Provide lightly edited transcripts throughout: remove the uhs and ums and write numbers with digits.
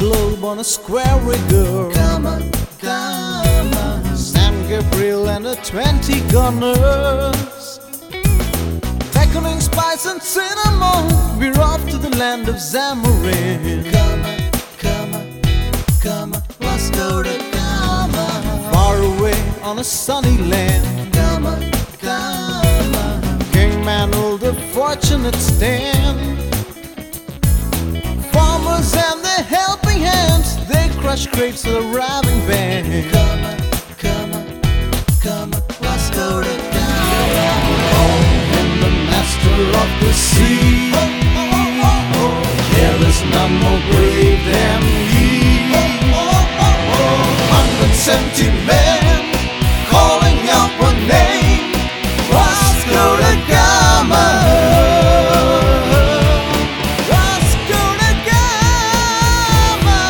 globe on a square rigger. San Gabriel and the 20 gunners, beckoning spice and cinnamon. We're off to the land of Zamarin. Vasco da Gama. Far away on a sunny land, King Manuel the fortunate stand. Farmers and their helping hands, they crush grapes with a robbing band. Vasco da Gama. And the master of the sea, there is none more brave than he. 170 men calling out one name, Vasco da Gama. Vasco da Gama.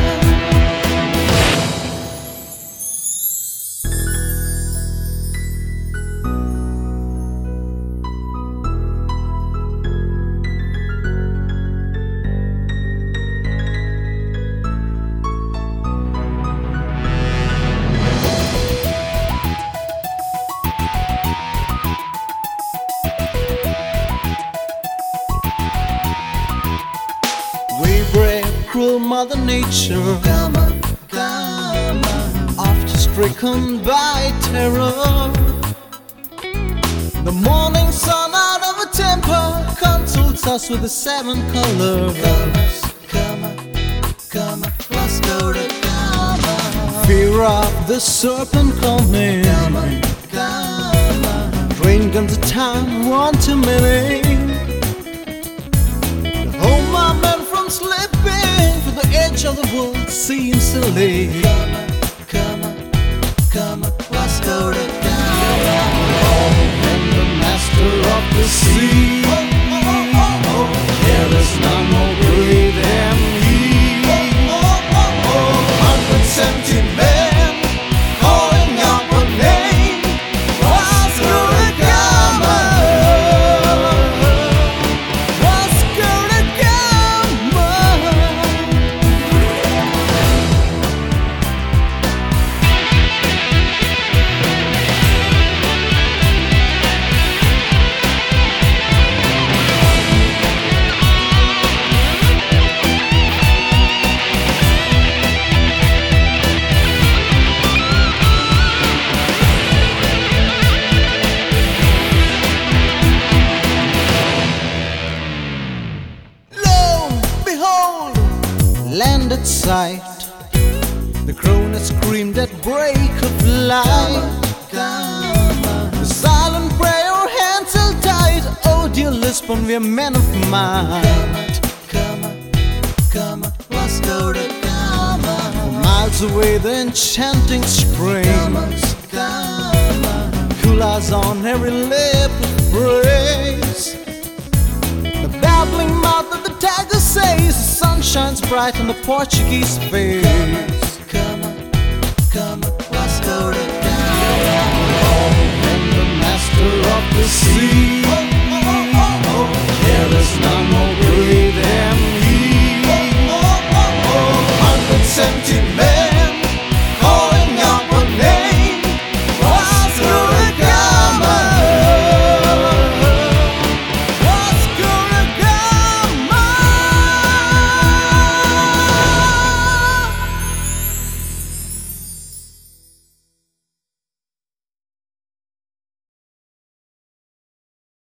We brave cruel Mother Nature, oft stricken by terror. The morning sun out of a temper consults us with the 7 colors. Vasco da Gama. Fear of the serpent coming, train guns a time, one too many. Hold my men from slipping, for the edge of the world seems silly. Vasco da Gama. And the master of the sea, there is none more brave than he. 170 men calling out one name, Vasco da Gama. Vasco da Gama. Land at sight, the crownet screamed at break of light. The silent prayer, hands held tight. Oh dear Lisbon, we're men of might. Vasco da Gama. Miles away the enchanting springs, cool eyes on every lip of praise. The babbling mouth of the tiger says the sun shines bright on the Portuguese face. Vasco da Gama. And the master of the sea,